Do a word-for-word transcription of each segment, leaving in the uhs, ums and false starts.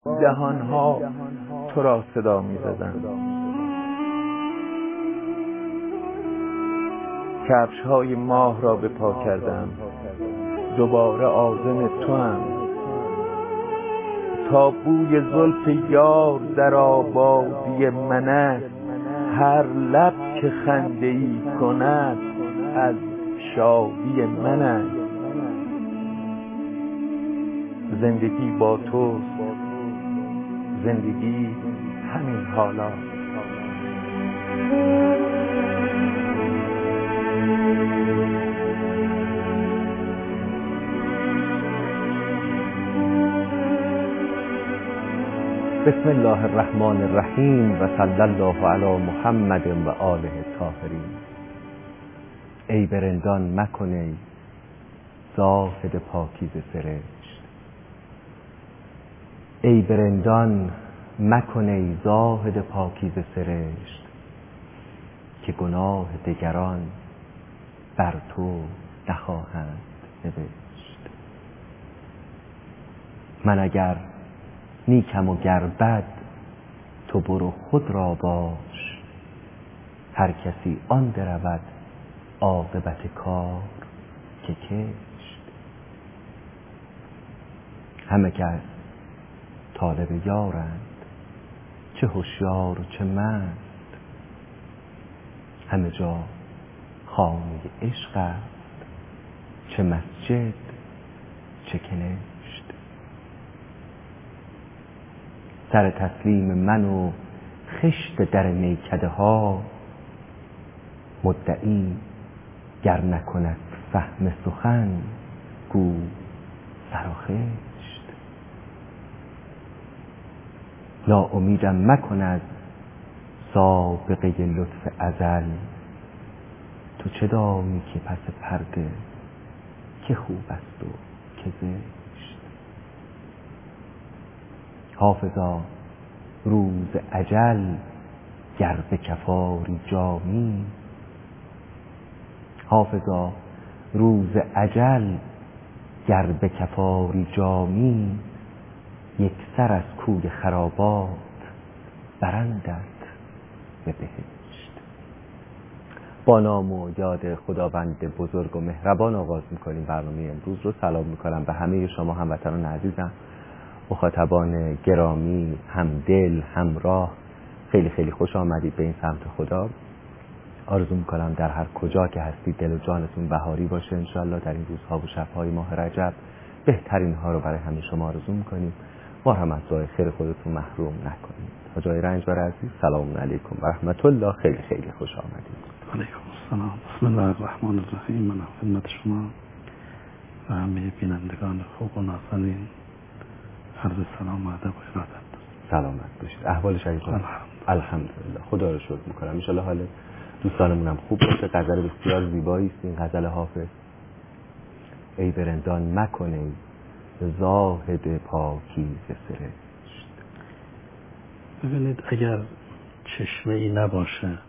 دهانها تو را صدا می زدن. کفش های ماه را به پا کردم، دوباره عازم تو هم. تا بوی زلف یار در آبادی من است، هر لب که خنده ای کند از شادی من است. زندگی با توست، زندگی همین حالا. بسم الله الرحمن الرحیم و صلی الله علی محمد و آله الطاهرین. ای برندان مکنی زاهد پاکیزه سرشت، ای برندان مکنی زاهد پاکیزه سرشت، که گناه دگران بر تو نخواهند نوشت. من اگر نیکم و گر بد تو برو خود را باش، هر کسی آن درود عاقبت کار که کشت. همه کس طالب یارند، چه هوشیار و چه مست، همه جا خانه عشق است، چه مسجد چه کنشت. سر تسلیم من و خشت در میکده ها، مدعی گر نکند فهم سخن گو سر و خشت. ناامیدم مکن از سابقه لطف ازل، تو چه دانی که پس پرده که خوب است و که زشت. حافظا روز اجل گر به کفاری جامی، حافظا روز اجل گر به کفاری جامی، یک سر از کوی خرابات برندت به بهشت. با نام و یاد خداوند بزرگ و مهربان آغاز میکنیم برنامه امروز رو. سلام میکنم به همه شما هموطنان عزیزم، مخاطبان گرامی، همدل، همراه. خیلی خیلی خوش آمدید به این سمت خدا. آرزو میکنم در هر کجا که هستید دل و جانتون بهاری باشه انشالله. در این روزها و شبهای ماه رجب بهترین ها رو برای همه شما آرزو میکنیم. ما هم از دعای خیر خودتون محروم نکنید. حاجی رنجبر عزیز، سلام علیکم و رحمت الله. خیلی خیلی خوش آمدید. علیکم السلام. بسم الله الرحمن الرحیم. من خدمت شما و همه بینندگان خوب و نازنین عرض سلام و ادب و ارادت. سلامت باشید. احوال شریفتون؟ الحمدلله. الحمدلله. خدا رو شکر میکنم. ان شاء الله حال دوستانمون هم خوب باشه. غزل بسیار زیبایی است این غزل حافظ. ای برندان مکنی زاهد پاکیزه سرشت. ببینید، اگر چشمه ای نباشه،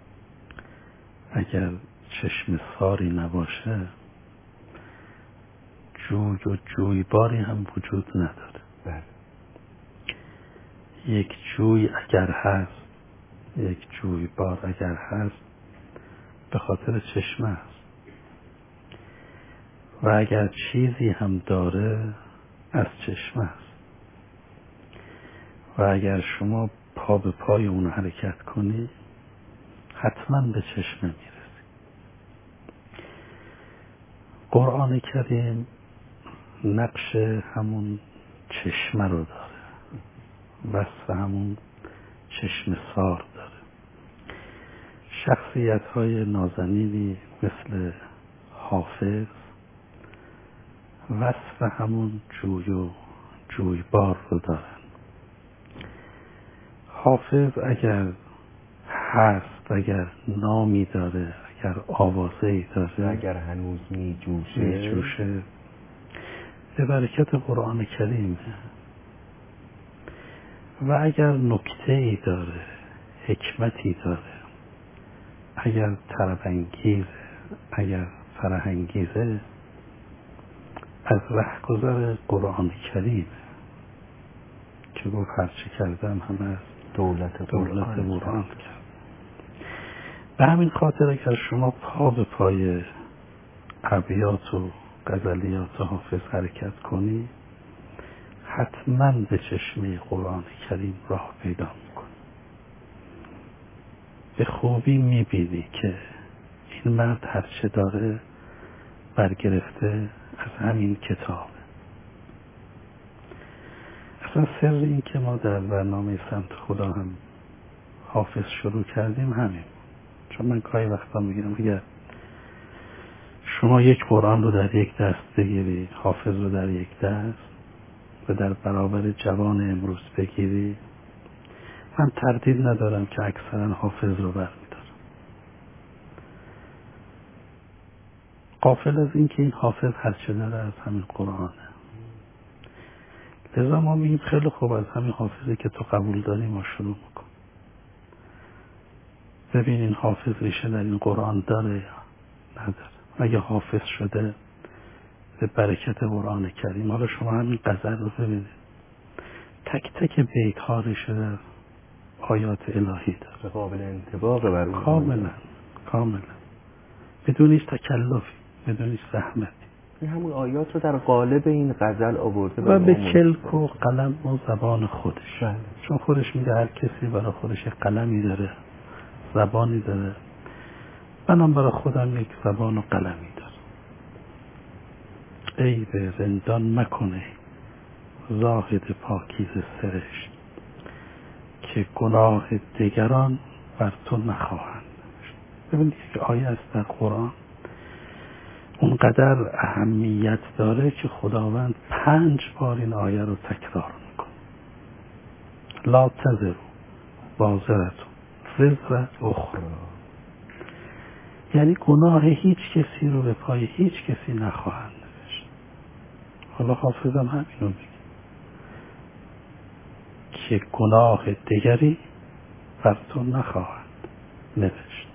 اگر چشم ساری نباشه، جوی و جویباری هم وجود نداره. بله. یک جوی اگر هست، یک جویبار اگر هست، به خاطر چشمه است. و اگر چیزی هم داره از چشمه است. و اگر شما پا به پای اون حرکت کنی حتما به چشمه میرسی. قرآن کریم نقش همون چشمه رو داره، وصف همون چشم سار داره. شخصیت های نازنینی مثل حافظ وصف همون جوی و جویبار رو دارن. حافظ اگر هست، اگر نامی داره، اگر آوازه‌ای داره، اگر هنوز می جوشه می جوشه به برکت قرآن کریمه. و اگر نکته‌ای داره، حکمتی داره، اگر طرب‌انگیزه، اگر فرح‌انگیزه، از رهگذر قرآن کریمه که میشه گفت هرچی کردم همه از دولت دولت قرآن کرد. به همین خاطر اگر شما پا به پای ابیات و غزلیات حافظ حرکت کنی حتما به چشمه قرآن کریم راه پیدا میکنی. به خوبی میبینی که این مرد هرچه داره برگرفته از همین کتاب. اصلا سر این که ما در برنامه سمت خدا هم حافظ شروع کردیم همین. چون من گاهی وقتا میگم اگر شما یک قرآن رو در یک دست بگیری، حافظ رو در یک دست و در برابر جوان امروز بگیری، من تردید ندارم که اکثرا حافظ رو برمیدارم. غافل از این که این حافظ هرچه داره از همین قرآنه. لذا ما میگیم خیلی خوب از همین حافظی که تو قبول داری ما شروع میکن. ببین این حافظ ریشه در این قرآن داره یا نداره. اگه حافظ شده به برکت قرآن کریم. حالا شما همین غزل رو ببینید، تک تک بیت ها ریشه در آیات الهی داره، قابل انطباق بر اون کاملا کاملا بدون هیچ تکلفی، بدون هیچ زحمتی. این همون آیات رو در قالب این غزل آورده و به کلک و قلم و زبان خودش. بله. چون خودش میگه هر کسی برای خودش قلمی داره، زبانی داره، منم برای خودم یک زبان و قلمی دارم. ای به رندان مکنه زاهد پاکیز سرشت، که گناه دیگران بر تو نخواهند. ببینید یک آیه است در قرآن اونقدر اهمیت داره که خداوند پنج بار این آیه رو تکرار میکنه. لا تزر وازرتون وزر اخرى، یعنی گناه هیچ کسی رو به پای هیچ کسی نخواهند نوشت. حالا حافظم همینو میگه که گناه دیگری بر تو نخواهند نوشت.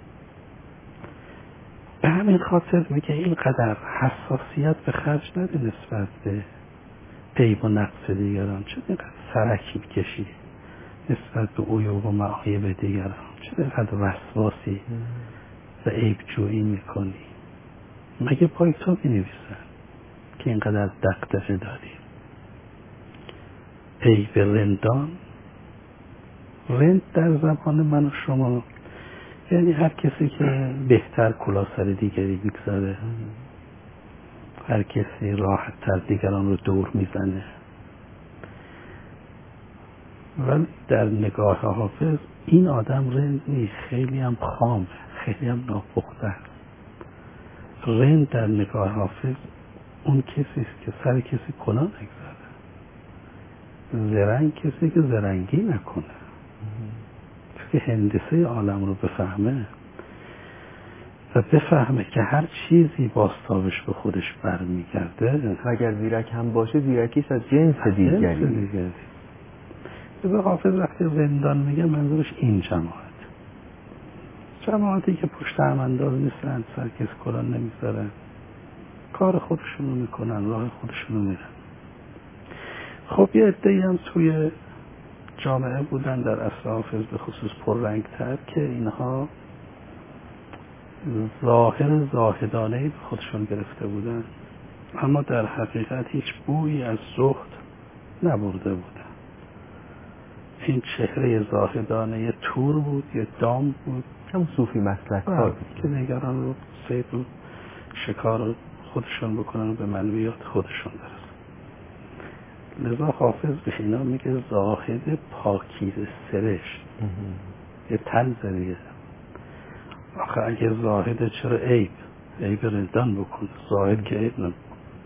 به همین خاطر میگه اینقدر حساسیت به خرج نده نسبت به عیب و نقص دیگران. چه اینقدر سرک میکشی نسبت به عیوب و معایب دیگران؟ چه اینقدر وسواسی و عیب جویی میکنی؟ مگه پای تو بنویسن که اینقدر دغدغه داری؟ عیب رندان، رند در زبان من و شما یعنی هر کسی که بهتر کلا سر دیگری میگذاره، هر کسی راحت تر دیگران رو دور میزنه. ولی در نگاه حافظ این آدم رند نیست، خیلی هم خامه، خیلی هم ناپخته است. رند در نگاه حافظ اون کسی است که سر کسی کلا نگذاره، زرنگ کسی که زرنگی نکنه، که هندسه عالم رو بفهمه و بفهمه که هر چیزی باستابش به خودش برمیگرده. و اگر زیرک هم باشه زیرکیش از جنس دیگری. به حافظ وقتی رندان میگه منظورش این جماعت، جماعتی که پشت هم انداز نیستن، سر کس کلان نمیذارن، کار خودشونو میکنن، راه خودشونو میرن. خب یه عده‌ای هم توی جامعه بودن در عصر حافظ به خصوص پررنگتر که اینها ظاهر زاهدانه‌ای به خودشون گرفته بودن، اما در حقیقت هیچ بویی از زهد نبرده بودن. این چهره زاهدانه یه تور بود، یه دام بود، هم صوفی مسلک کار که نگران رو صید و شکار خودشون بکنن و به منویات خودشون برسن. لذا حافظ به اینا میگه زاهد پاکیز سرشت. یه طنزه. آخه اگه زاهد چرا عیب عیب رندان بکنه؟ زاهد که عیب نمیکنه.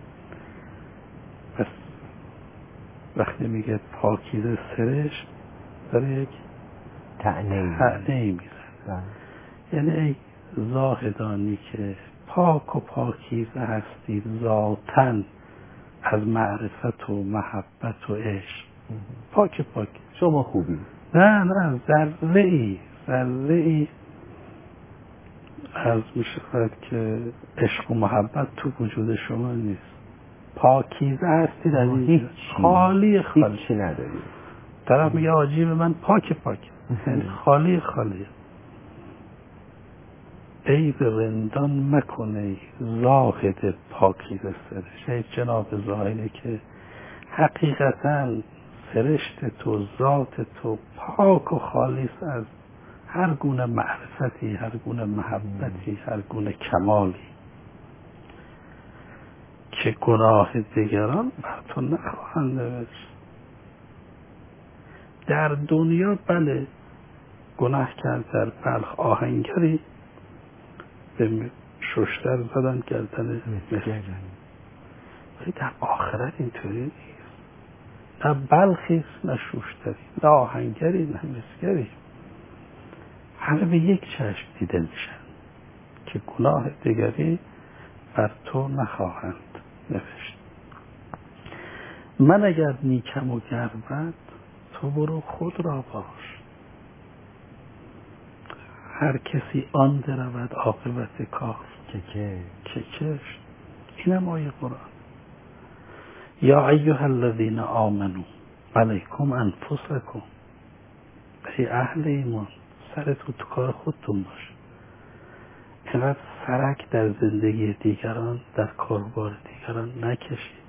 پس وقتی میگه پاکیز سرشت داره یک طعنه‌ای میزن، یعنی ای زاهدانی که پاک و پاکیزه هستید ذاتاً از معرفت و محبت و عشق. پاک پاک شما خوبی؟ نه نه ذره ای ذره ای از میشه که عشق و محبت تو وجود شما نیست. پاکیزه هستید از هیچ خالی خالی هیچی نداری. طرف میگه آجیب من پاک پاک، یعنی خالی خالی. ای به رندان مکنه زاهد پاکیزه سرشت. ای جناب زاهده که حقیقتا سرشت تو، ذات تو پاک و خالص از هر گونه معرفتی، هر گونه محبتی، هر گونه کمالی، که گناه دیگران بر تو نخواهند نوشت. در دنیا بله گناه کرد، در بلخ آهنگری به ششتر زدن گردن مسگرد، ولی در آخرت اینطوری نیست. نه بلخیست نه شوشتری، نه آهنگری نه مسگری، همه به یک چشم دیده میشن که گناه دیگری بر تو نخواهند نوشت. من اگر نیکم و گر بد، تو برو خود را باش. هر کسی آن درود عاقبت کار که که کشت. اینم آیه قرآن. یا ایها الذین آمنو علیکم انفسکم. ای اهل ایمان سرتون تو کار خودتون باشه. اینقدر سرک در زندگی دیگران، در کاربار دیگران نکشید.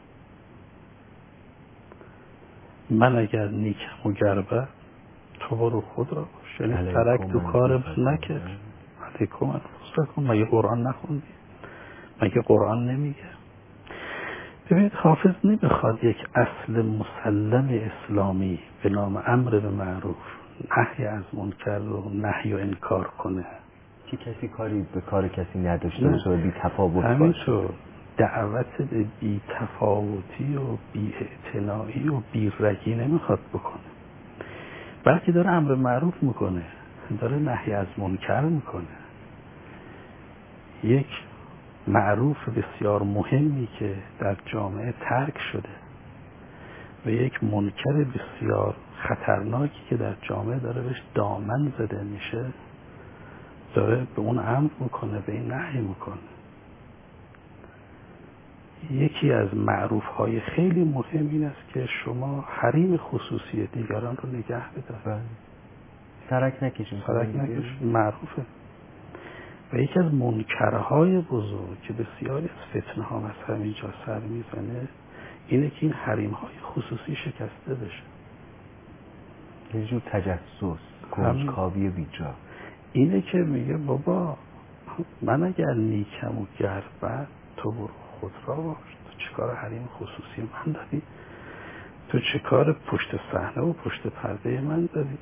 من اگر نیکم و گر بد، تو برو خود را باش. یعنی سرک تو کار نکش. علیکم انفسکم. مگه قرآن نخوندی؟ مگه قرآن نمیگه؟ ببینید حافظ نمیخواد یک اصل مسلم اسلامی به نام امر به معروف، نهی از منکر و نهی و انکار کنه که کسی کاری به کار کسی نداشته باشه و بی تفاوت باشه. همینطور دعوت به بی تفاوتی و بی اعتنایی و بی رگی نمیخواد بکنه، بلکه داره امر معروف میکنه، داره نهی از منکر میکنه. یک معروف بسیار مهمی که در جامعه ترک شده و یک منکر بسیار خطرناکی که در جامعه داره بهش دامن زده میشه، داره به اون امر میکنه، به این نهی میکنه. یکی از معروف های خیلی مهم این است که شما حریم خصوصی دیگران رو نگه بدارید. سرک نکشید. سرک نکشید معروفه. و یکی از منکرهای بزرگ که بسیاری از فتنه ها از همینجا سر میزنه اینه که این حریم های خصوصی شکسته بشه. یه جور تجسس، کنجکاوی بیجا. اینه که میگه بابا من اگر نیکم و گر بد، تو برو خود را باش. تو چه کار حریم خصوصی من داری؟ تو چه کار پشت صحنه و پشت پرده من داری؟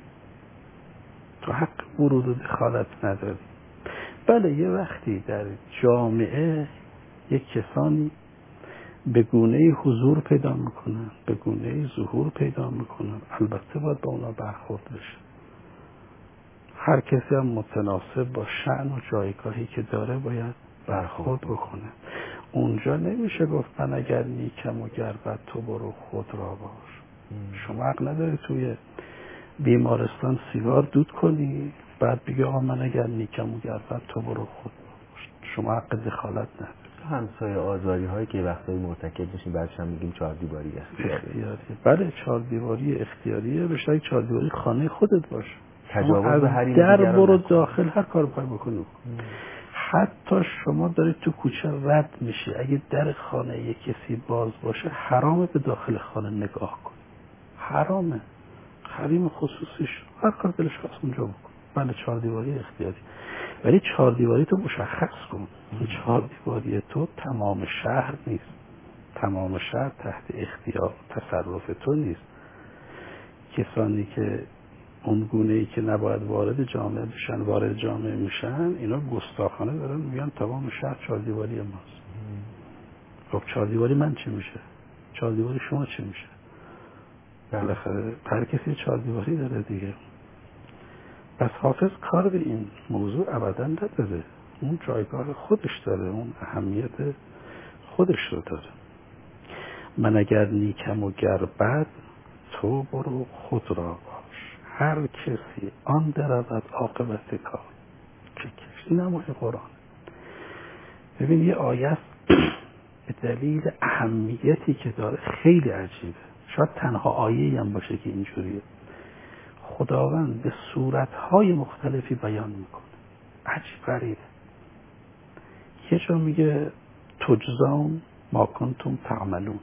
تو حق ورود و دخالت نداری. بله یه وقتی در جامعه یک کسانی به گونه‌ای حضور پیدا میکنن، به گونه‌ای ظهور پیدا میکنن، البته باید با اونا برخورد بشه. هر کسی هم متناسب با شأن و جایگاهی که داره باید برخورد بکنه. اونجا نمیشه گفت من اگر نیکم و گر بد، تو برو خود را باش. شما حق نداری توی بیمارستان سیگار دود کنی بعد بگی آقا من اگر نیکم و گر بد، تو برو خود باش. شما حق دخالت نداری. همسایه آزاری هایی که وقتایی مرتکب میشین بعدش هم میگیم چهار دیواری اختیاریه. بله چهار دیواری اختیاریه. به شرطی چهار دیواری خانه خودت باشه. تجاوز به حریم در دیگران برو نکن. داخل هر کار بخوای بکنی. حتی شما دارید تو کوچه رد میشی، اگه در خانه یک کسی باز باشه حرامه به داخل خانه نگاه کن. حرامه. حریم خصوصیش هر کار دلش خواست اونجا بکن. بله چهار دیواری اختیاری، ولی چهار دیواری تو مشخص کن. این چهار دیواری تو تمام شهر نیست. تمام شهر تحت اختیار تصرف تو نیست. کسانی که اون گونه‌ای که نباید وارد جامعه بشن وارد جامعه میشن، اینا گستاخانه دارن میگن تمام شهر چهار دیواری ماست. خب چهار دیواری من چی میشه؟ چهار دیواری شما چی میشه؟ بالاخره هر کسی چهار دیواری داره دیگه. پس حافظ کار به این موضوع ابدا نداره. اون جایگاه خودش داره، اون اهمیت خودش رو داره. من اگر نیکم و گر بد، تو برو خود را باش. هر کسی آن درود عاقبت کار که کشت. این هم قرآن. ببین یه آیه به دلیل اهمیتی که داره خیلی عجیبه. شاید تنها آیه‌ای هم باشه که اینجوریه. خداوند به صورت‌های مختلفی بیان میکنه، عجیب غریبه. یه جا میگه تجزون ما کنتم تعملون،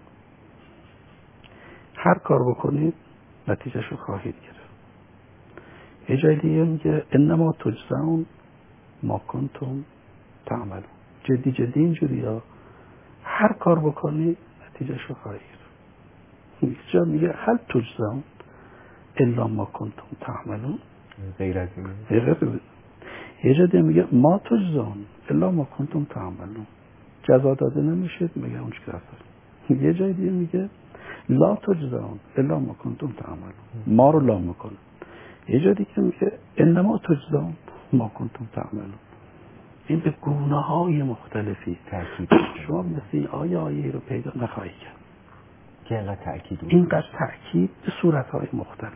هر کار بکنید نتیجهش رو خواهید گرفت. یه جای دیگه میگه انما تجزون ما کنتم تعملون، جدی جدی اینجوری ها، هر کار بکنید نتیجهش رو خواهید گرفت. یه جا میگه هل تجزون الا ما کنتم تعملون، غیر از اینه. یه جا دیگه میگه ما تجزون الا ما کنتم تعملون، جزا داده نمیشید میگه اون چیکار داره. یه جای دیگه میگه لا تجزون الا ما کنتم تعملون، ما رو لا میکنه. یه جا دیگه میگه انما تجزون ما کنتم تعملون. این به گونه های مختلفی تأکید شما مثل این آیه آیه رو پیدا نخواهی کرد که اینقدر تأکید اینقدر تأکید به صورت های مختلف.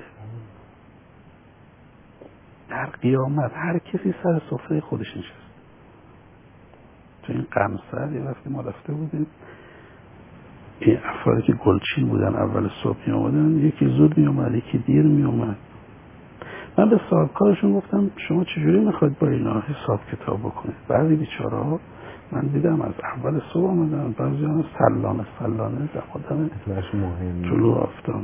در قیامت هر کسی سر سفره خودش نشست. تو این قمصر یه وقتی ما رفته بودیم، این افرادی که گلچین بودن اول صبح می آمدن، یکی زود می آمد یکی دیر می آمد. من به صاحبکارشون گفتم شما چجوری میخواید با اینا حساب کتاب بکنید؟ بعضی بیچاره ها من دیدم از اول صبح آمدن، بعضی ها سلانه سلانه دقادم طلوع آفتاب.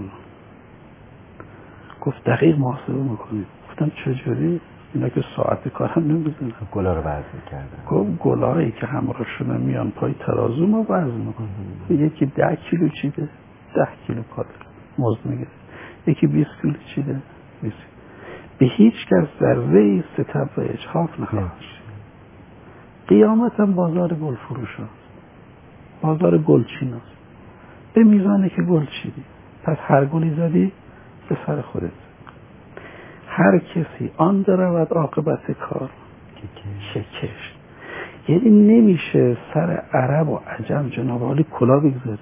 گفت دقیق محاسبه میکنید. گفتم چجوری؟ اینا که ساعت کار هم نمیزنن، گلا رو وزن میکردن. گفت گلایی که همراه شدن میان پای ترازو ما وزن میکنیم. یکی ده کیلو چیده، ده کیلو کالری مزد میگه، یکی بیست کیلو چیده، بیست. به هیچ کس ذره ستم و اجحاف نخواهد. قیامت هم بازار گل فروش هست، بازار گلچین هست. به میزانه که گل چیدی پس هر گلی زدی به سر خودت. هر کسی آن درود عاقبت کار که کشت. یعنی نمیشه سر عرب و عجم جناب عالی کلا بگذاری،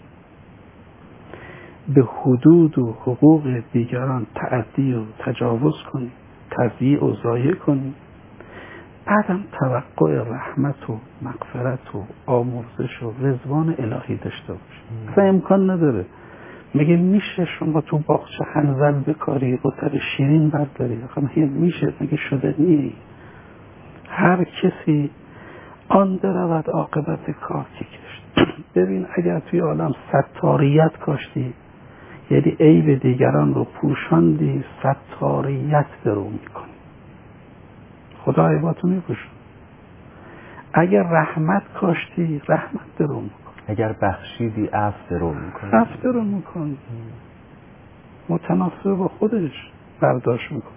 به حدود و حقوق دیگران تعدی و تجاوز کنی، تضییع و ضایع کنی، بعدم توقع رحمت و مغفرت و آمرزش و رضوان الهی داشته باشی. اصلا امکان نداره. میگه میشه شما تو باغچه حنظل بکاری قطر شیرین برداری؟ میگه میشه؟ میگه شده نی. هر کسی آن درود عاقبت کار که کشت. ببین اگر توی عالم ستاریت کاشتی، یعنی عیب دیگران رو پوشاندی، ستاریت درو میکنی، خدا عیباتو میپوشون. اگر رحمت کاشتی، رحمت درو میکنی. اگر بخشیدی عفو درو میکنی، عفو درو میکنی. متناسب با خودش برداشت میکنی.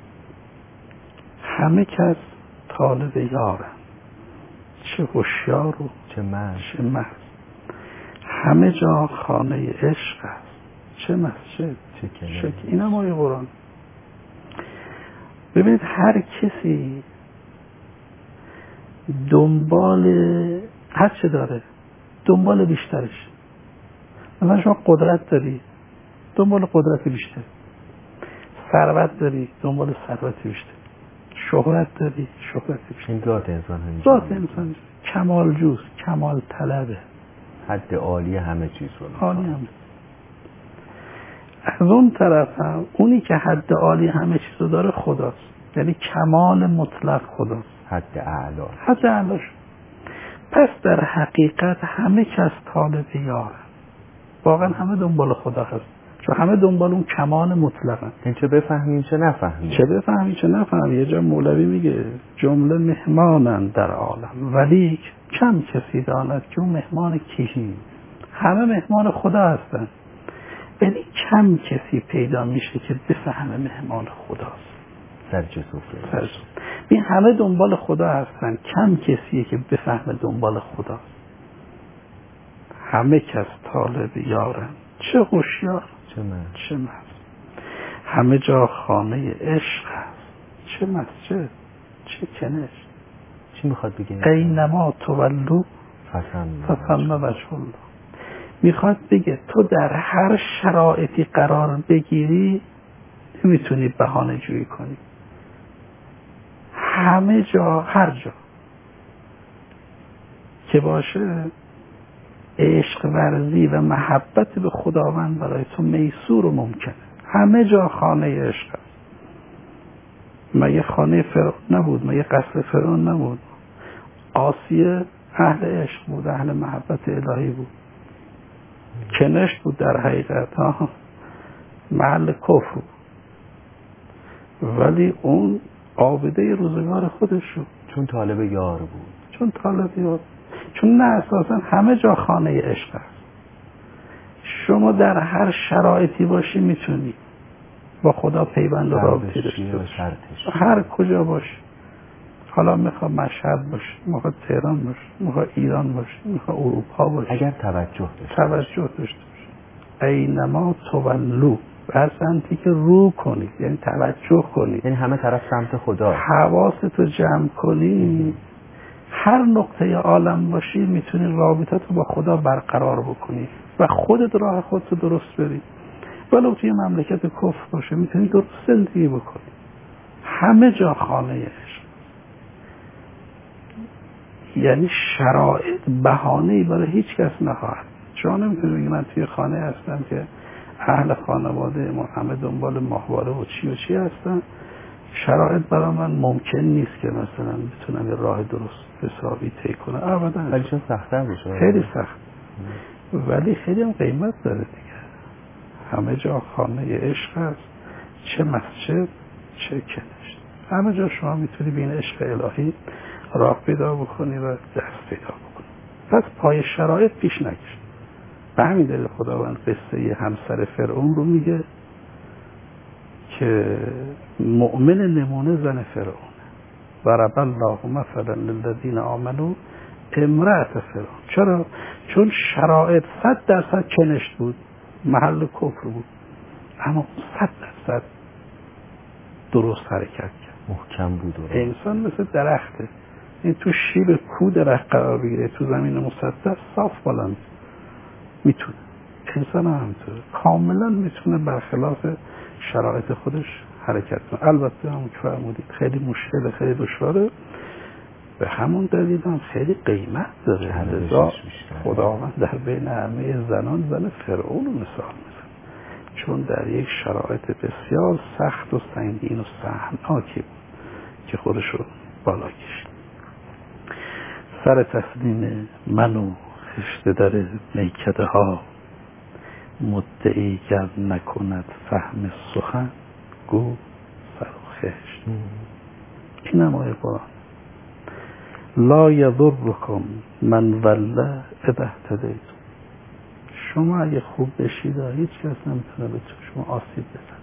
همه کس طالب یارن، چه هوشیار و چه مست، چه مست. همه جا خانه عشق است، چه مسجد چه شک. این هم آیه قرآن. ببینید هر کسی دنبال هر چه داره دنبال بیشترش. مثلا شما قدرت داری دنبال قدرت بیشتر، ثروت داری دنبال ثروت بیشتر، شهرت داری شهرت بیشتر. این ذات انسان همیشه ذات انسان کمال جوست، کمال طلبه، حد عالی همه چیز رو عالی همه. از اون طرف هم اونی که حد عالی همه چیز رو داره خداست، یعنی کمال مطلق خداست، حد اعلا حد اعلاش. پس در حقیقت همه کس طالب یاره، واقعا همه دنبال خدا هست، چون همه دنبال اون کمال مطلقن. این چه بفهمیم چه نفهمیم، چه بفهمیم چه نفهمیم. یه جا مولوی میگه جمله مهمانن در عالم ولی کم کسی داند که اون مهمان کی. همه مهمان خدا هستن ولی کم کسی پیدا میشه که بفهمه مهمان خداست. سرچه سفره سرچه. این همه دنبال خدا هستن، کم کسیه که بفهمه دنبال خداست. همه کس طالب یارن، چه هوشیار چه مست، چه مست. همه جا خانه عشق هست، چه مسجد چه کنش. چی میخواد بگه؟ اینما تولو فثم وجه الله. میخواد بگه تو در هر شرایطی قرار بگیری نمیتونی بهانه جویی کنی. همه جا هر جا که باشه عشق ورزی و محبت به خداوند برای تو میسور و ممکنه. همه جا خانه عشق است. مگه خانه فرعون نبود؟ مگه قصر فرعون نبود؟ آسیه اهل عشق بود، اهل محبت الهی بود. کنشت بود در حقیقت، ها محل کفر بود، ولی اون عابده روزگار خودش شد، چون طالب یار بود. چون طالب یار، چون نه اساسا همه جا خانه عشق است. شما در هر شرایطی باشی میتونی با خدا پیوند و رابطه داشته باشی، هر کجا باشی. حالا میخواد مشهد باشه، میخواد تهران باشه، میخواد ایران باشه، میخواد اروپا باشه، اگر توجه داشته توجه داشته باشه. اینما تولو، هر سمتی که رو کنید، یعنی توجه کنید، یعنی همه طرف سمت خدا، حواستو جمع کنی، هر نقطه عالم باشی میتونی رابطتو با خدا برقرار بکنی و خودت راه خودتو درست بری. ولو توی مملکت کفر باشه میتونی درست زندگی بکنی. همه جا خانه عشق، یعنی شرایط بهانه‌ای برای هیچ کس نخواهد. شما نمیتونی بگی من توی خانه هستم که اهل خانواده ما همه دنبال ماهواره و چی و چی هستن، شرایط برای من ممکن نیست که مثلا بتونم یه راه درست حسابی طی کنم. ابدا. ولی چون سخت‌تر میشه، خیلی سخت، ولی خیلی هم قیمت داره دیگه. همه جا خانه عشق هست، چه مسجد چه کنشت، همه جا شما میتونی به این عشق الهی راه پیدا بکنی و دست پیدا بکنی. پس پای شرایط پیش نکش. به همین دلیل خداوند قصه همسر فرعون رو میگه که مؤمن نمونه زن فرعون. ضرب الله مثلا للذین آمنوا امرأة فرعون. چرا؟ چون شرایط صد درصد کنشت بود، محل کفر بود، اما صد درصد درست حرکت کرد، محکم بود. انسان مثل درخته، این تو شیب کو درخت قرار بگیره، تو زمین مسطح صاف بلند میتونه. انسان هم همینطوره، کاملا میتونه برخلاف شرایط خودش حرکت کنه. البته همون که فرمودید خیلی مشکل، خیلی دشواره، به همون دلیل هم خیلی قیمت داره. لذا خداوند در بین همه زنان زن فرعون رو مثال میزنه، چون در یک شرایط بسیار سخت و سنگین و سهمناکی بود که خودش رو بالا کشید. سر تسلیم من و خشت در میکده ها، مدعی گر نکند فهم سخن، گو سر و خشت. این هم آیه قرآن. لا یضرکم من وله اذا اهتدیتم. شما اگه خوب بشید هیچ کس نمیتونه به شما آسیب بزنه.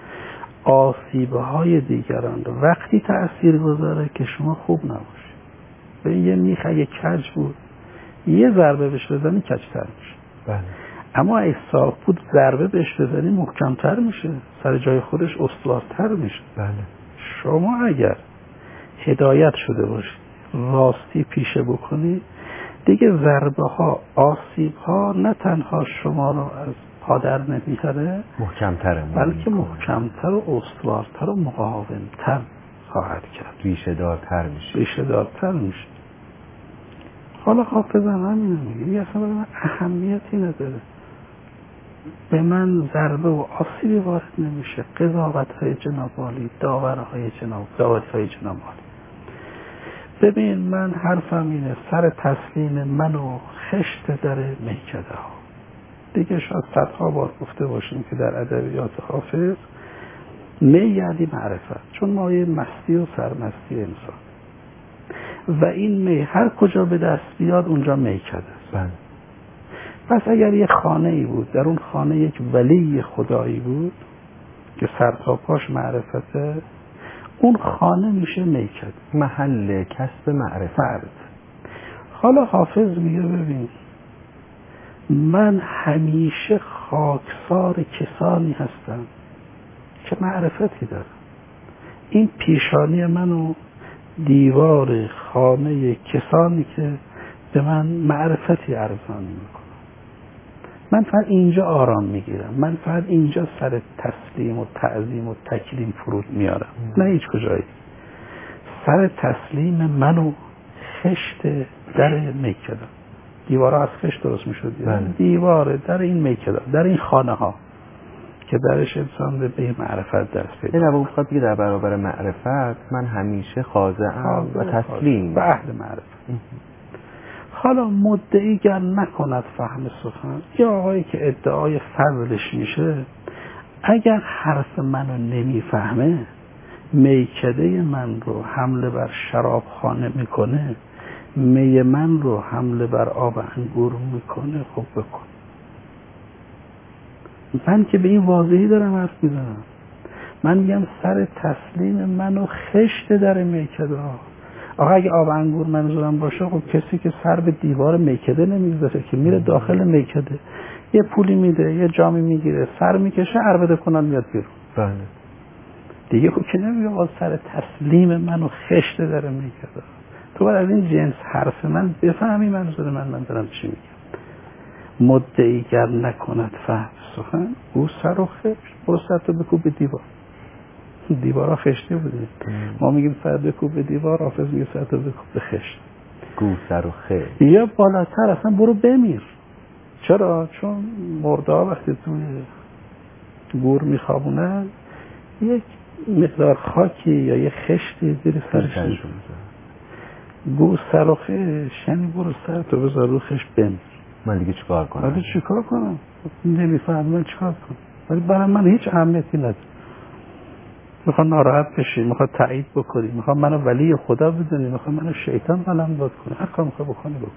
آسیبهای دیگران وقتی تأثیر گذاره که شما خوب نباشید. به یه میخ اگه کج بود یه ضربه بهش بزنی کجتر میشه، بله. اما اگه صاف بود ضربه بهش بزنی محکمتر میشه، سر جای خودش استوارتر میشه. بله. شما اگر هدایت شده باشید، راستی پیشه بکنی، دیگه ضربه ها، آسیب ها نه تنها شما رو از پادر نمیاره، محکمتر بلکه محکمتر و استوارتر و مقاومتر خواهد کرد، ریشه دارتر میشه ریشه دارتر میشه. حالا حافظ هم همین میگه، میگه اصلا برای من اهمیتی نداره، به من ضربه و آسیبی وارد نمیشه، قضاوت های جناب عالی، داورهای جناب داوری های جناب عالی. ببین من حرفم اینه، سر تسلیم من و خشت در میکده ها. دیگه شاید صدها بار گفته باشیم که در ادبیات حافظ می یعنی معرفت، چون مایه مستی و سرمستی انسان و این می هر کجا به دست بیاد اونجا میکده است. بله. پس اگر یک خانه ای بود، در اون خانه یک ولی خدایی بود که سر تا پاش معرفته، اون خانه میشه میکده، محل کسب معرفت. حالا حافظ میگه ببین من همیشه خاکسار کسانی هستم که معرفتی دارم. این پیشانی منو دیوار خانه کسانی که به من معرفتی ارزانی میکنن. من فقط اینجا آرام میگیرم، من فقط اینجا سر تسلیم و تعظیم و تکریم فرود میارم، نه هیچ کجایی. سر تسلیم من و خشت در میکده. دیوارها از خشت درست میشد. دیواره در این میکده، در این خانه ها که درش انسان به به معرفت دست پیدا. این ابو بخواد بگه در برابر معرفت من همیشه خاضعم و تسلیم به اهل معرفت. حالا مدعی گر نکند فهم سخن، یا آقایی که ادعای فضلش میشه، اگر حرف منو نمیفهمه، میکده من رو حمله بر شرابخانه میکنه، می من رو حمله بر آب انگور میکنه، خب بکن. من که به این واضحی دارم حرف میزنم. من میگم سر تسلیم منو خشت در میکده ها. آقا اگه آب انگور منظورم باشه، خب کسی که سر به دیوار میکده نمیگذاره که میره داخل میکده، یه پولی میده، یه جامی میگیره، سر میکشه، عربده کنن میاد بیرون. بله. دیگه خب که نمیگه آقا سر تسلیم منو خشت در میکده. تو باید از این جنس حرف من بفهمی منظور من من دارم چی میگم. مدعی گر نکند فهم سخن، او سر و خشت. برو سرتو بکوب به دیوار. دیوارا خشتی بوده. ما میگیم سر بکوب به دیوار، حافظ میگه سرتو بکوب به خشت. گو سر و خشت. یا بالاتر اصلا برو بمیر. چرا؟ چون مرده ها وقتی توی گور میخوابونن، یک مقدار خاکی یا یک خشتی زیر سرش میشون. گو سر و خشت یعنی برو سرتو بذار رو خشت بمیر. من دیگه چیکار کنم؟ ولی چیکار کنم؟ نمیفهم من چیکار کنم؟ ولی برای من هیچ اهمیتی نداره. میخواد ناراحت بشی، میخواد تایید بکنی، میخواد منو ولی خدا بدونی، میخواد منو شیطان قلمداد کنی، هر کار میخواد بکنی بکن.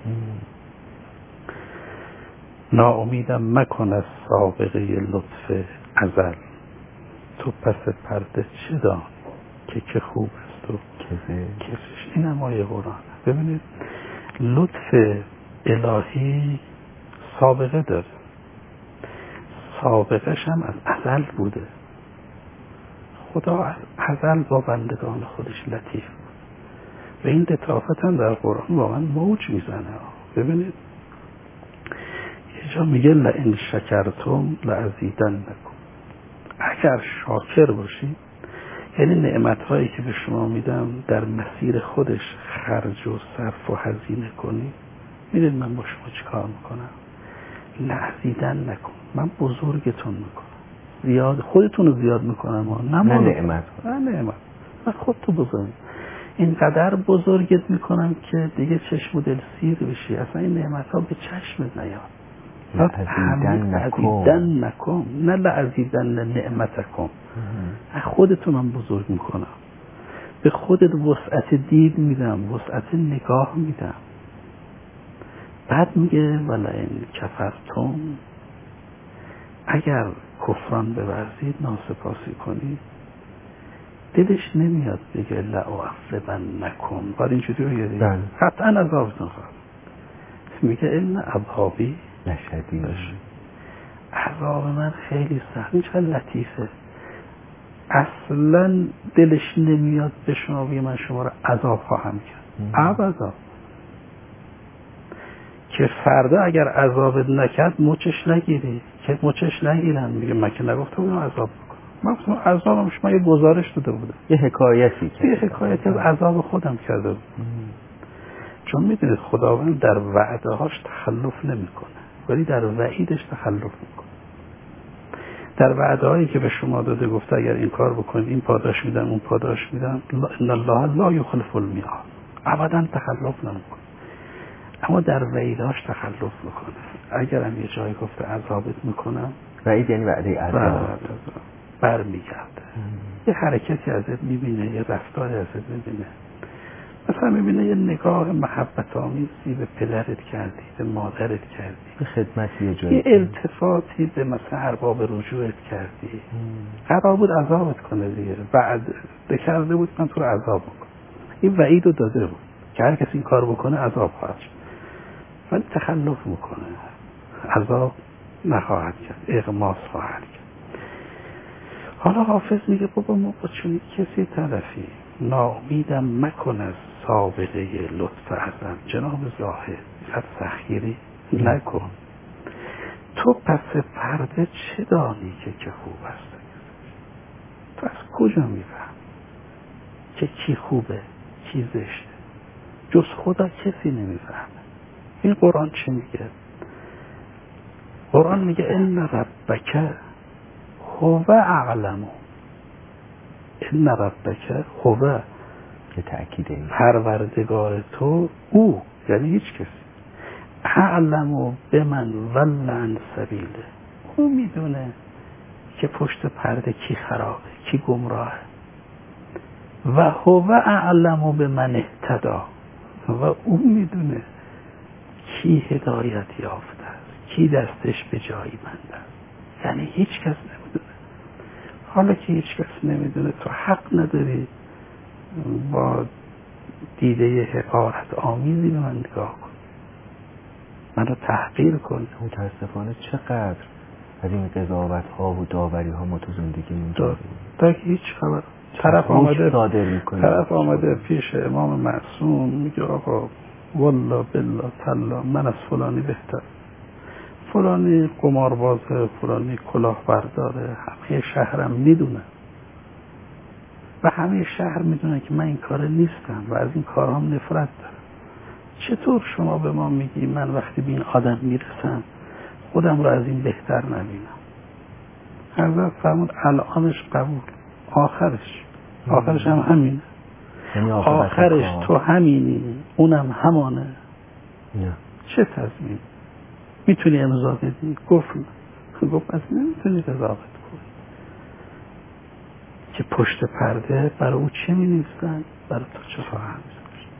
ناامیدم مکن از سابقه لطف ازل، تو پس پرده چه دانی که که خوب است و کسش. این هم آیه قرآن. ببینید لطف الهی سابقه داره، سابقش هم از ازل بوده. خدا از ازل با بندگان خودش لطیف بود و این لطافت هم در قرآن واقعا موج میزنه. ببینید یه جا میگه لئن شکرتم لازیدنکم، اگر شاکر باشید، یعنی نعمتهایی که به شما میدم در مسیر خودش خرج و صرف و هزینه کنید، میدید من با شما چی کار میکنم؟ لازیدنکم، من بزرگتون میکنم، زیاد خودتون رو زیاد میکنم، نه نه نعمت نه نعمت من خودتو بزرگ، اینقدر بزرگت میکنم که دیگه چشم و دل سیر بشی، اصلا این نعمت ها به چشمت نیاد. لازیدن نکن، نه لازیدن نعمتکم، خودتون هم بزرگ میکنم، به خودت وسعت دید میدم، وسعت نگاه میدم. بعد میگه ولئن کفرتم، اگر کفران بورزید، ناسپاسی کنید، دلش نمیاد بگه لأعذبنکم، باید اینجوری بگه دیگه، قطعا عذابتون خواهد. میگه ان عذابی لشدید، عذاب من خیلی سخت. این چقدر لطیفه، اصلا دلش نمیاد به شما بگه من شما رو عذاب خواهم کرد، ابدا. که فردا اگر عذابت نکرد مچش نگیری، که مچش نگیرن. میگه من که نگفته بودم عذاب بکنم، من گفتم عذابم شما یه گزارش داده بودم، یه حکایتی یه حکایتی از عذاب خودم کرده بود. چون میدونید خداوند در وعده هاش تخلف نمیکنه، ولی در وعیدش تخلف میکنه. در وعده هایی که به شما داده گفته اگر این کار بکنید این پاداش میدم اون پاداش میدم، ان الله لا یخلف المیعاد، ابدا تخلف نمیکنه. اما در وعیدهاش تخلف میکنه. اگر هم یه جایی گفته عذابت میکنم، وعید یعنی وعده عذاب، بر میگرده، یه حرکتی ازت میبینه، یه رفتاری ازت میبینه، مثلا میبینه یه نگاه محبت آمیزی به پدرت کردی، به مادرت کردی، به خدمتی یه جایی، یه التفاتی به مثلا ارباب رجوعت کردی، قرار بود عذابت کنه دیگه، بعد بکرده بود من تو رو عذاب بکنم. این وعید رو داده بود که هر کسی این کار بکنه عذاب خواهد شد، ولی تخلف میکنه، عذاب نخواهد کرد، اغماس خواهد کرد. حالا حافظ میگه بابا ما با چونی کسی طرفی، ناامیدم مکن از سابقه لطف ازم. جناب زاهد از سخیری نکن، تو پس پرده چه دانی که که خوب است؟ تو از کجا میفهم که کی خوبه کی زشته؟ جز خدا کسی نمیفهمه. این قرآن چی میگه؟ قرآن میگه ان ربک هو اعلم. ان ربک هو، که تأکیده این پروردگار تو او، یعنی هیچ کسی، اعلم بمن ضل عن سبیله، او میدونه که پشت پرده کی خرابه، کی گمراهه. و هو اعلم بمن اهتدی، و او میدونه کی هدایت یافته است، کی دستش به جایی بنده است. یعنی هیچ کس نمیدونه. حالا که هیچ کس نمیدونه، تو حق نداری با دیده حقارت آمیزی به من نگاه کن، منو تحقیر کن. متاسفانه چقدر از این قضاوت ها و داوری ها ما تو زندگی داریم تا که هیچ خبر. طرف آمده طرف آمده پیش امام معصوم میگه آقا والله بالله تالله من از فلانی بهتر، فلانی قماربازه، فلانی کلاهبرداره، همه شهرم میدونن و همه شهر میدونن که من این کار نیستم و از این کارهام نفرت دارم. چطور شما به ما میگی من وقتی به این آدم میرسم خودم رو از این بهتر نبینم؟ حضرت فرمود الانش قبول، آخرش آخرش هم همینه. یعنی آخرش تو همینی، اونم همانه. نه. چه تضمین؟ میتونی امضا بدی؟ گفت نه. گفت پس نمیتونی قضاوت کنی که پشت پرده برای او چه می‌نویسن، برای تو چه خواهند نوشت.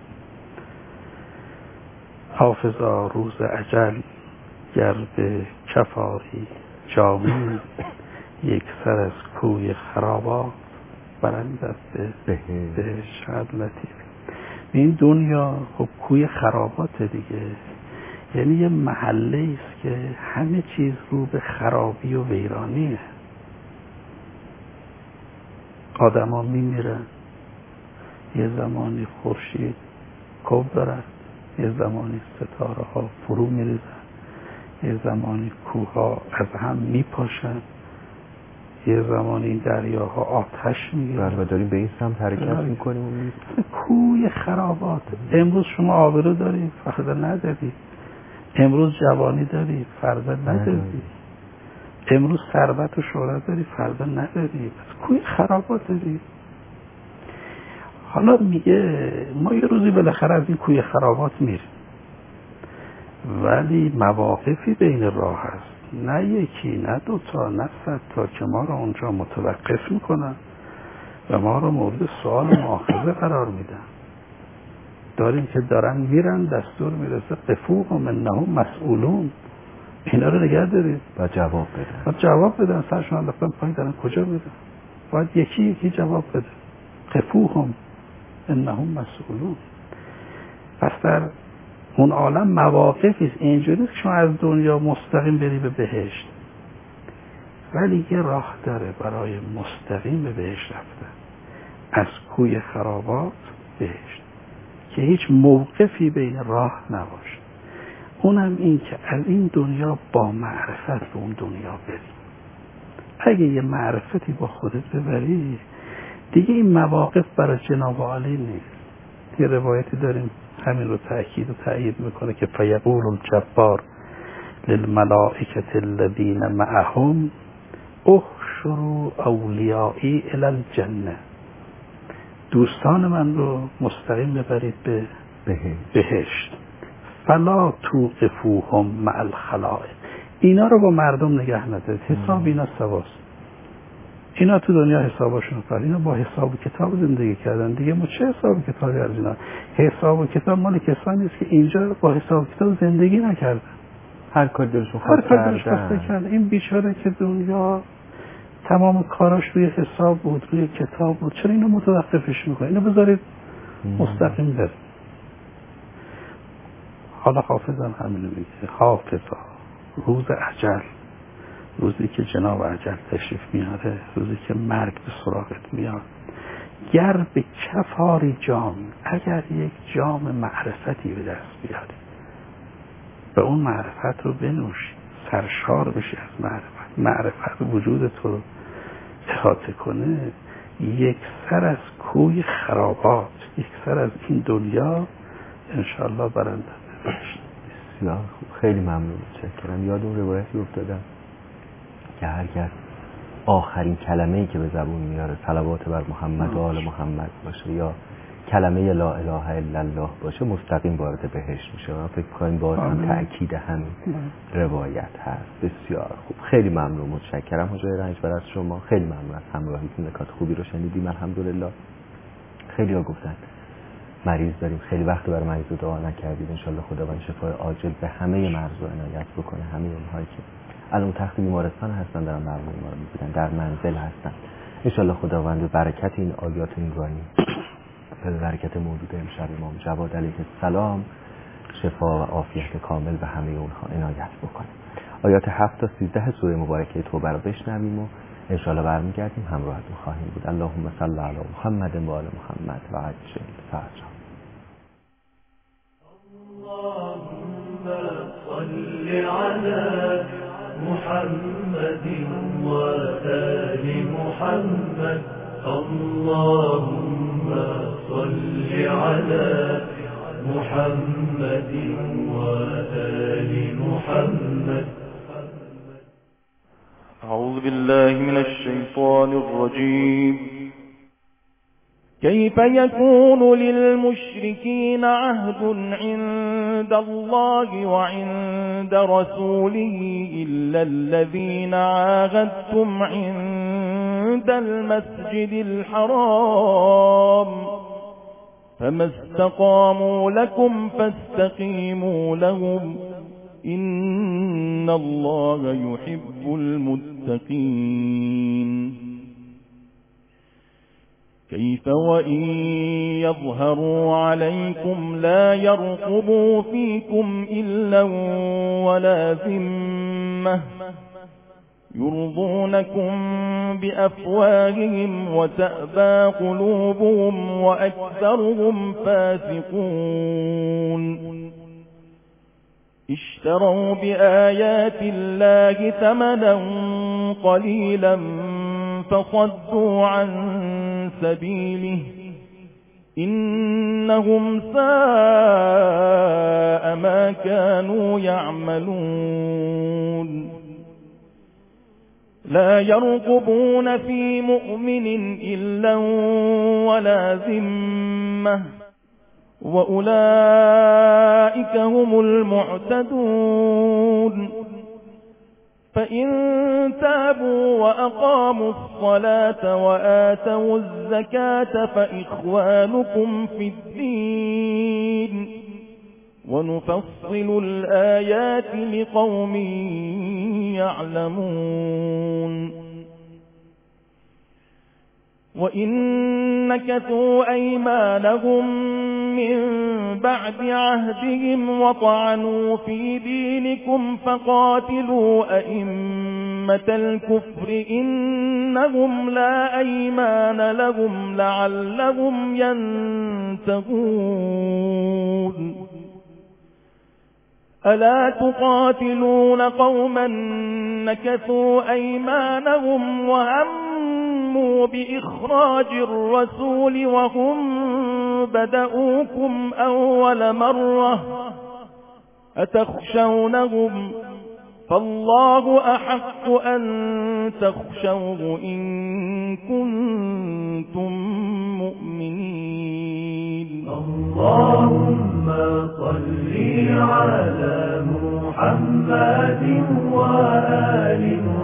حافظا روز اجل گر به کفاری جامی، یک سر از کوی خرابات برندت به بهشت. لطیف. این دنیا خب کوی خرابات دیگه، یعنی یه محله است که همه چیز رو به خرابی و ویرانیه. آدم ها می میرن، یه زمانی خورشید کوب دارد، یه زمانی ستاره ها فرو می ریزن، یه زمانی کوه ها از هم می پاشن، یه زمانی این دریاها آتش می گیرن. و داریم به این سمت حرکت می کنیم. کوی خرابات. امروز شما آبرو داری، فردا نداری. امروز جوانی داری، فردا نداری. امروز ثروت و شهرت داری، فردا نداری. بس کوی خرابات داری. حالا میگه ما یه روزی بالاخره از این کوی خرابات میریم، ولی مواقفی بین راه هست، نه یکی نه دوتا نه صد تا، که ما رو اونجا متوقف میکنن و ما رو مورد سوال و مؤاخذه قرار میدن. داریم که دارن میرن، دستور میرسه قفوهم انهم مسئولون، اینا رو نگه دارید و جواب بدن و جواب بدن. سرشون انداختن پایین، دارن کجا میرن؟ باید یکی یکی جواب بده. قفوهم انهم مسئولون. پس در اون عالم مواقفی است. اینجوری که شما از دنیا مستقیم بری به بهشت، ولی یه راه داره برای مستقیم به بهشت رفتن، از کوی خرابات بهشت، که هیچ موقفی بین راه نباشه. اونم این که از این دنیا با معرفت به اون دنیا بری. اگه یه معرفتی با خودت ببری، دیگه این مواقف برای جناب عالی نیست. یه روایتی داریم همین رو تأکید و تأیید میکنه که فیقول الجبار للملائکة الذین معهم احشروا اولیائی الی الجنه، دوستان من رو مستقیم ببرید به بهشت. فلا توقفوهم مع الخلائق، اینا رو با مردم نگه ندارید، حساب اینا سواست. اینا تو دنیا حسابشون فرد، اینا با حساب و کتاب زندگی کردن دیگه. ما چه حساب و کتابی از اینا؟ حساب و کتاب مال کسانی است که اینجا با حساب و کتاب زندگی نکردن، هر کار دلشون خواست کردن. این بیچاره که دنیا تمام کاراش روی حساب بود، روی کتاب بود، چرا اینو متوقفش میکنه؟ اینو بذارید مستقیم بره. حالا حافظم همینو میگه، حافظا روز اجل، روزی که جناب اجل تشریف میاره، روزی که مرگ به سراغت میاد، گر به کفاری جام، اگر یک جام معرفتی به دست بیاری، به اون معرفت رو بنوشی، سرشار بشی از معرفت، معرفت وجود تو رو احاطه کنه، یک سر از کوی خرابات، یک سر از این دنیا، انشاءالله برنده بهشت. بسیار خوب، خیلی ممنون، متشکرم. یاد اون روایتی افتادم که هر کس آخرین کلمه‌ای که به زبون میاره صلوات بر محمد و آل محمد باشه یا کلمه لا اله الا الله باشه مستقیم وارد بهشت میشه. من فکر کنم باز هم تأکید همین روایت هست. بسیار خوب، خیلی ممنون، متشکرم حجای رنجبر از شما. خیلی ممنون از همراهیتون، نکات خوبی رو شنیدیم الحمدلله. خیلی ها گفتن مریض داریم، خیلی وقت برای مریض دعا نکردید. انشالله خداوند شفای عاجل به همه مرضا عنایت بکنه. همه اونهایی که الان تخت بیمارستان هستن دارن برنامه ما رو میبینن، در منزل هستن، انشالله خداوند به برکت این آیات نورانی، به برکت موجود امشب امام جواد علیه السلام شفا و عافیت کامل به همه اونها عنایت بکنه. آیات هفت تا سیزده سوره مبارکه توبه رو بشنویم و انشالله برمیگردیم همراهتون خواهیم بود. اللهم صل علی محمد و آل محمد و عجل فرجا. اللهم صل على محمد وآل محمد. اللهم صل على محمد وآل محمد. أعوذ بالله من الشيطان الرجيم. كيف يكون للمشركين عهد عند الله وعند رسوله إلا الذين عاهدتم عند المسجد الحرام فما استقاموا لكم فاستقيموا لهم إن الله يحب المتقين. كيف وإن يظهروا عليكم لا يرقبوا فيكم إلا ولا ذمة يرضونكم بأفواههم وتأبى قلوبهم وأكثرهم فاسقون. اشتروا بآيات الله ثمنا قليلا فصدوا عن سبيله إنهم ساء ما كانوا يعملون. لا يرقبون في مؤمن إلا ولا ذمة وأولئك هم المعتدون. فإن تابوا وأقاموا الصلاة وآتوا الزكاة فإخوانكم في الدين ونفصل الآيات لقوم يعلمون. وإن نكثوا أيمانهم من بعد عهدهم وطعنوا في دينكم فقاتلوا أئمة الكفر إنهم لا أيمان لهم لعلهم ينتهون. ألا تقاتلون قوما نكثوا أيمانهم وهموا بإخراج الرسول وهم بدؤوكم أول مرة أتخشونهم فالله أحق أن تخشوه إن كنتم مؤمنين. اللهم صل على محمد وآل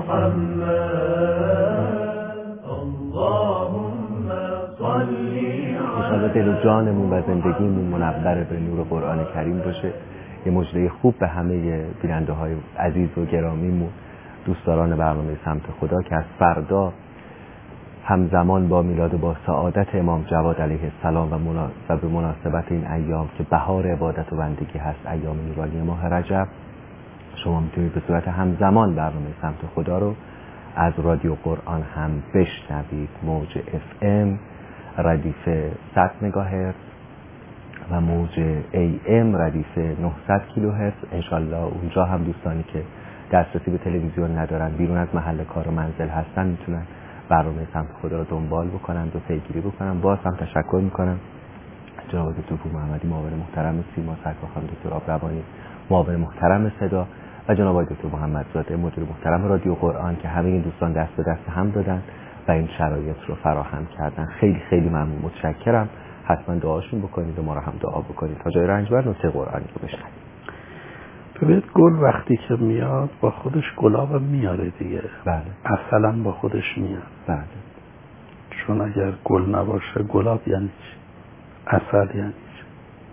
محمد. اللهم صل على دل و جانمون و زندگیمون منور به نور قرآن کریم باشه. یه مژده خوب به همه بیننده های عزیز و گرامیمون، دوستداران برنامه سمت خدا که از فردا همزمان با میلاد و با سعادت امام جواد علیه السلام و, منا... و به مناسبت این ایام که بهار عبادت و بندگی هست، ایام نورانی ماه رجب، شما میتونید به صورت همزمان برنامه سمت خدا رو از رادیو قرآن هم بشنوید. موج اف ام ردیف صد مگاهرتز و موج ای ام ردیف نهصد کیلوهرتز. انشالله اونجا هم دوستانی که دسترسی به تلویزیون ندارن، بیرون از محل کار و منزل هستن، میتونن برنامه سمت خدا رو دنبال بکنن و پیگیری بکنن. باز هم تشکر میکنم جناب دکتر پور محمدی، معاون محترم سیما، سرکار خانم دکتر آبروانی، معاون محترم صدا و جناب آقای دکتر محمدزاده مدیر محترم رادیو قرآن که همه این دوستان دست به دست هم دادن و این شرایط رو فراهم کردن. خیلی خیلی ممنون، متشکرم. حتما دعاشون بکنید و ما رو هم دعا بکنید تا جای رنجبر نکته قرآنی رو بشنوید. ببینید گل وقتی که میاد با خودش گلاب میاره دیگه. بله. اصلا با خودش میاد. بله. چون اگر گل نباشه گلاب یعنی چی؟ اصل یعنی چی؟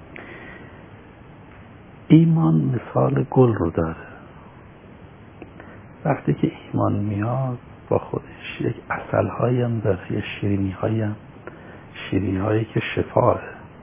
ایمان مثال گل رو داره. وقتی که ایمان میاد با خودش یک اصل هایی هم داره، یک شیرینی هایی هم شیرینی هایی که شفاه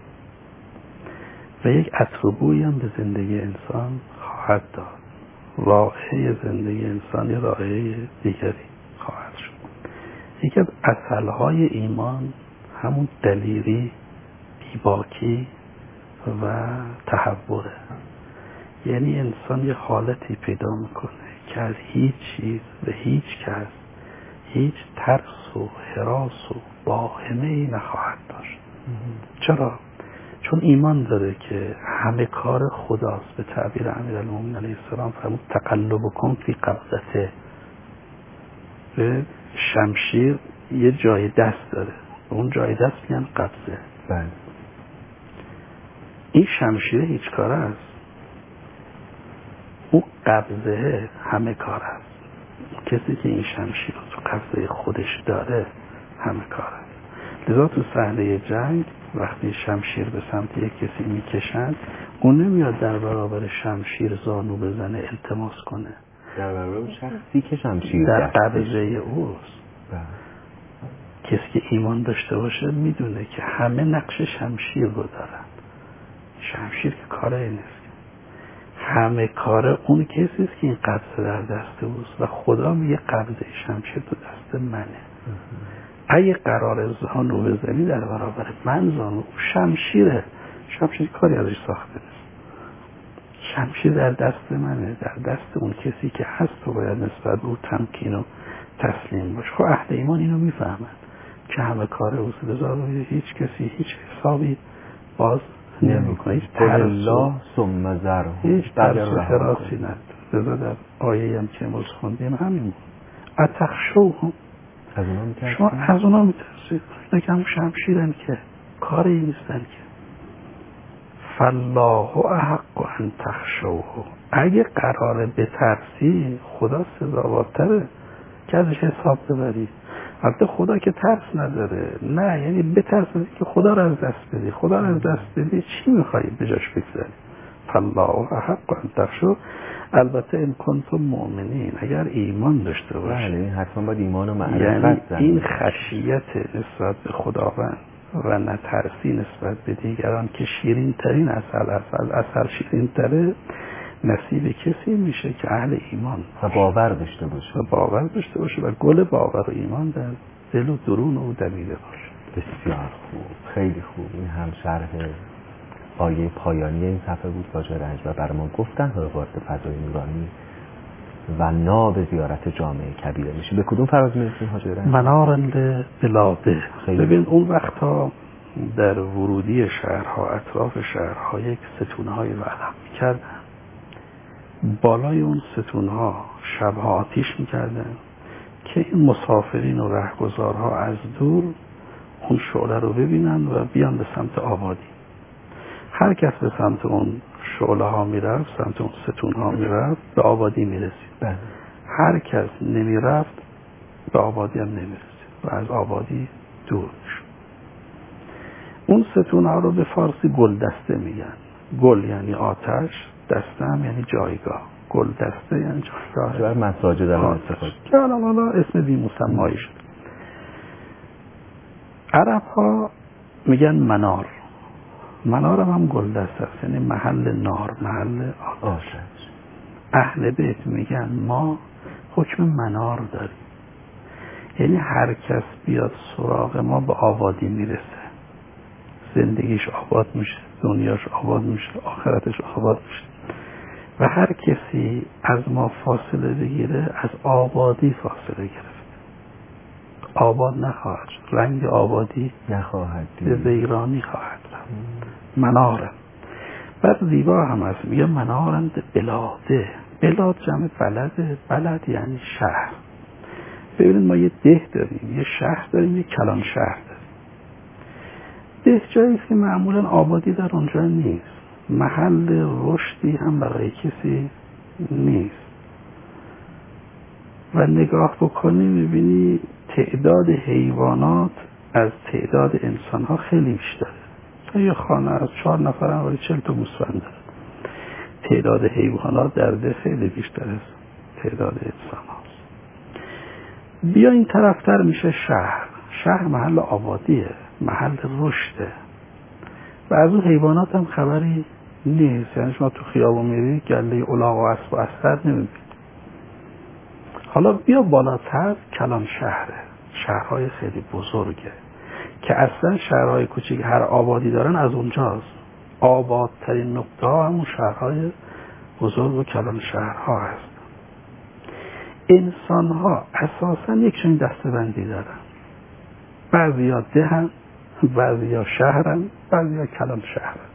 و یک اتروبوی هم به زندگی انسان خواهد داد. رائحه زندگی انسان یا رائحه دیگری خواهد شد. یکی از اصلهای ایمان همون دلیری، بیباکی و تحوره. یعنی انسان یه حالتی پیدا میکنه که از هیچ چیز و هیچ کس هیچ ترس و هراس و واهمه‌ای نخواهد داشت. چرا؟ چون ایمان داره که همه کار خداست. به تعبیر امیرالمومنین علیه السلام فرمود تقلبکم فی قبضته. به شمشیر یه جای دست داره، اون جای دست میگن قبضه. بله. این شمشیر هیچ کاره است، اون قبضه همه کار است. کسی که این شمشیر رو تو قبضه خودش داره همه کار است. لذا تو صحنه جنگ وقتی شمشیر به سمت یک کسی میکشند، اون نمیاد در برابر شمشیر زانو بزنه التماس کنه، در برابر شخصی که شمشیر در قبضه اوست. بله. کسی که ایمان داشته باشه میدونه که همه نقش شمشیر رو دارن. شمشیر که کاره نیست، همه کار اون کسی است که این قبضه در دست اوست و خدا میگه قبضه شمشیر تو دست منه. اگه قرار زانو بزنی در برابر من زانو، شمشیره، شمشیر کاری ازش ساخته نیست، شمشیر در دست منه، در دست اون کسی که هست و باید نسبت به او تمکین و تسلیم باشه. خب اهل ایمان اینو میفهمن که همه کار اوست، لذا هیچ کسی هیچ حسابی باز نمیکنه، هیچ ترس و ثم ذره هیچ ترس و حراسی نداره. لذا در آیه هم که امروز خوندیم همین بود. اتخشوهم، از اونا میترسید؟ شما از اونا میترسید، اینا که هم شمشیرن که کاری نیستن که. فالله احق ان تخشوه، اگه قراره بترسی خدا سزاوارتره که ازش حساب ببری. البته خدا که ترس نداره، نه، یعنی بترسی که خدا رو از دست بدی. خدا رو از دست بدی چی میخوایی بجاش بگذاری؟ فالله احق ان تخشوه. البته این کنتم مؤمنین، اگر ایمان داشته باشی. بله، حتما باید ایمان و معرفت یعنی دارد. این خشیت نسبت به خداوند و نترسی نسبت به دیگران که شیرین ترین اصل اصل اصل شیرین تره، نصیب کسی میشه که اهل ایمان و باور داشته باشه و باور داشته باشه و گل باور و ایمان در دل و درون او دمیده باشه. بسیار خوب، خیلی خوب. این هم شرح آیه پایانی این صفحه بود. حاج رنج و برای ما گفتن تا وارد فضای نورانی و ناب زیارت جامعه کبیره میشه. به کدوم فراز میرسیم حاج رنج؟ منارن بلاده. ببین اون وقتا در ورودی شهرها، اطراف شهرها، یک ستونهای رو علم میکردن. بالای اون ستونها شبها آتیش میکردن که این مسافرین و رهگذارها از دور اون شعله رو ببینن و بیان به سمت آبادی. هر کس به سمت اون شعله ها میرفت، سمت اون ستون ها میرفت، به آبادی میرسید. بله. هر کس نمیرفت به آبادی هم نمیرسید و از آبادی دور شد. اون ستون ها رو به فارسی گل دسته میگن. گل یعنی آتش، دسته هم یعنی جایگاه. گل دسته یعنی جایگاه جای مساجد آتش که الان حالا اسم بی مسمایی شد. عرب ها میگن منار. منار هم, هم گل دسته است، یعنی محل نار، محل آتش. اهل بیت میگن ما حکم منار داریم، یعنی هر کس بیاد سراغ ما به آبادی میرسه، زندگیش آباد میشه، دنیاش آباد میشه، آخرتش آباد میشه. و هر کسی از ما فاصله بگیره از آبادی فاصله گرفت، آباد نخواهد شد، رنگ آبادی نخواهد به ویرانی خواهد رفت. مناره. بعد زیبا هم هست، میگه منارند بلاده. بلاد جمع بلده، بلد یعنی شهر. ببینید ما یه ده داریم، یه شهر داریم، یه کلان شهر داریم. ده جایی است که معمولا آبادی در اونجا نیست، محل رشدی هم برای کسی نیست و نگاه بکنی میبینی تعداد حیوانات از تعداد انسان ها خیلی بیشتره. یه خانه از چهار نفر هم ولی چل تا گوسفند داره. تعداد حیوانات در ده خیلی بیشتر از تعداد انسان هاست. بیا این طرفتر میشه شهر. شهر محل آبادیه، محل رشده و از اون حیوانات هم خبری نیست. یعنی شما تو خیابون میری گله الاغ و اسب و اسد نمیبینی. حالا بیا بالاتر کلان شهره، شهرهای خیلی بزرگه که اصلا شهرهای کوچیک هر آبادی دارن از اونجاست. آبادترین نقطه ها همون شهرهای بزرگ و کلان شهرها هست. انسان ها اساسا یک چنین دسته‌بندی دارن، بعضی ها دهن، بعضی ها شهرن، بعضی ها کلان شهرن.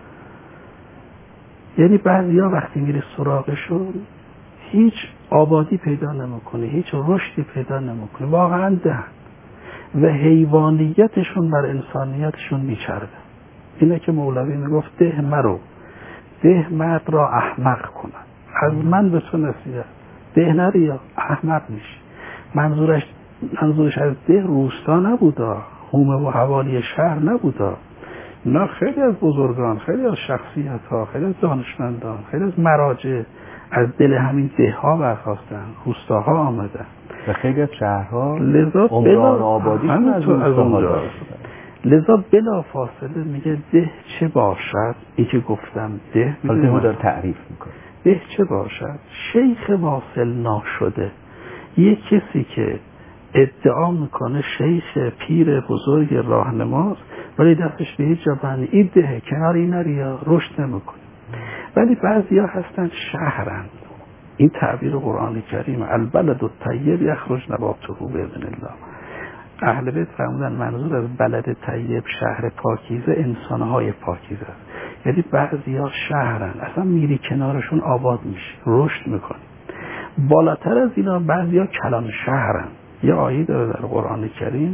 یعنی بعضی ها وقتی میری سراغشون هیچ آبادی پیدا نمیکنی، هیچ رشدی پیدا نمیکنی، واقعا دهن و حیوانیتشون بر انسانیتشون میچرده. اینه که مولوی میگفت ده مرو، ده مرد را احمق کنن. از من به تو نصیحت، ده نری یا احمق میشی. منظورش منظورش از ده روستا نبودا، حومه و حوالی شهر نبودا، نه خیلی از بزرگان، خیلی از شخصیت ها، خیلی از دانشمندان، خیلی از مراجع از دل همین ده ها برخواستن، روستاها آمدن و خیلی از شهرها لذا عمران آبادیشون از روستاها داشتن. لذا بلا فاصله میگه ده چه باشد. این که گفتم ده حالا داره تعریف میکنه. ده چه باشد؟ شیخ واصل ناشده، یه کسی که ادعا میکنه شیخ پیر بزرگ راهنماست ولی دستش به هیچ جا بند، این ده کنار این نریا رشد نمیکنه. ولی بعضی ها هستن شهرند. این تعبیر قرآن کریم البلد الطیب یخرج نباته باذن الله. اهل بیت فرمودن منظور از بلد طیب شهر پاکیزه انسانهای پاکیزه است. یعنی بعضی ها شهرند، اصلا میری کنارشون آباد میشه، رشد میکنه. بالاتر از اینا بعضی ها کلان شهرند. یه آیه داره در قرآن کریم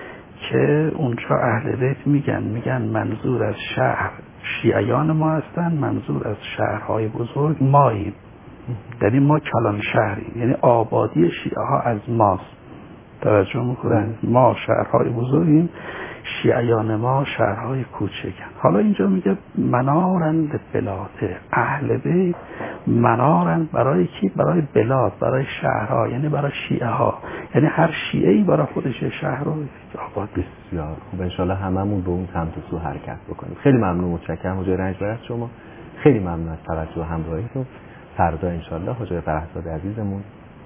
که اونجا اهل بیت میگن میگن منظور از شهر شیعیان ما هستن، منظور از شهرهای بزرگ ماییم. یعنی ما کلان شهریم، یعنی آبادی شیعه ها از ماست. توجه میکنن؟ ما شهرهای بزرگیم، شیعیان ما شهرهای کوچکن. حالا اینجا میگه منارند بلاده. اهل بیت منارند برای کی؟ برای بلاد، برای شهرها، یعنی برای شیعه ها. یعنی هر شیعه‌ای برای خودش شهر رو آباد. بسیار خوب، انشالله هممون به اون سمت و سو حرکت بکنیم. خیلی ممنون، متشکرم حجای رنجبر از شما. خیلی ممنون از توجه و همراهیتون. فردا انشالله حجای فرهزاد عزیزمون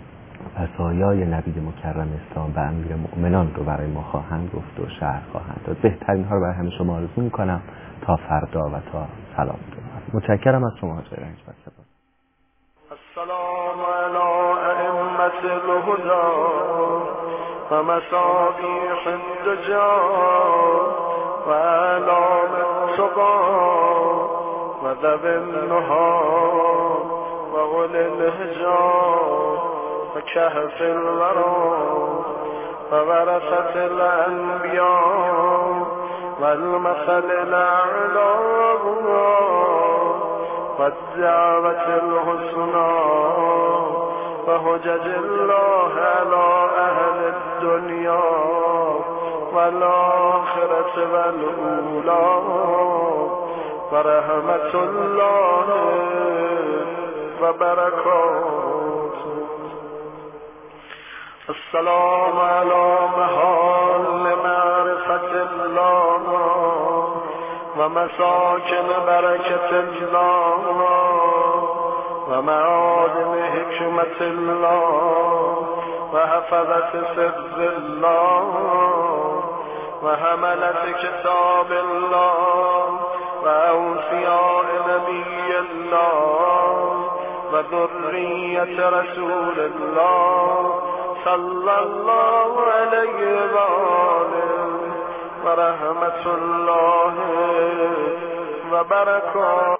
وصایای نبی مکرم اسلام و امیر مؤمنان رو برای ما خواهند گفت و شرح خواهند داد. بهترین ها رو برای همه شما آرزو میکنم تا فردا و تا سلام دارم. متشکرم از شما حجای رنجبر. سپاس. السلام علی ائمة الهدى و مصابیح الدجى و اعلام التقى و ذوی النهى و غل الهجا و کهف الورى و ورثة الانبیاء و المثل الاعلی و الدعوة الحسنى و حجج الله على اهل الدنیا و الاخرة و الاولی و رحمت الله و برکاته. السلام علی محال معرفت الله و مساکن برکت الله و معادن حکمت الله و حفظت سر الله و حملت کتاب الله و اوصیاء نبی الله و ذریت رسول الله صلی الله علیه و آله و رحمت الله و برکاته.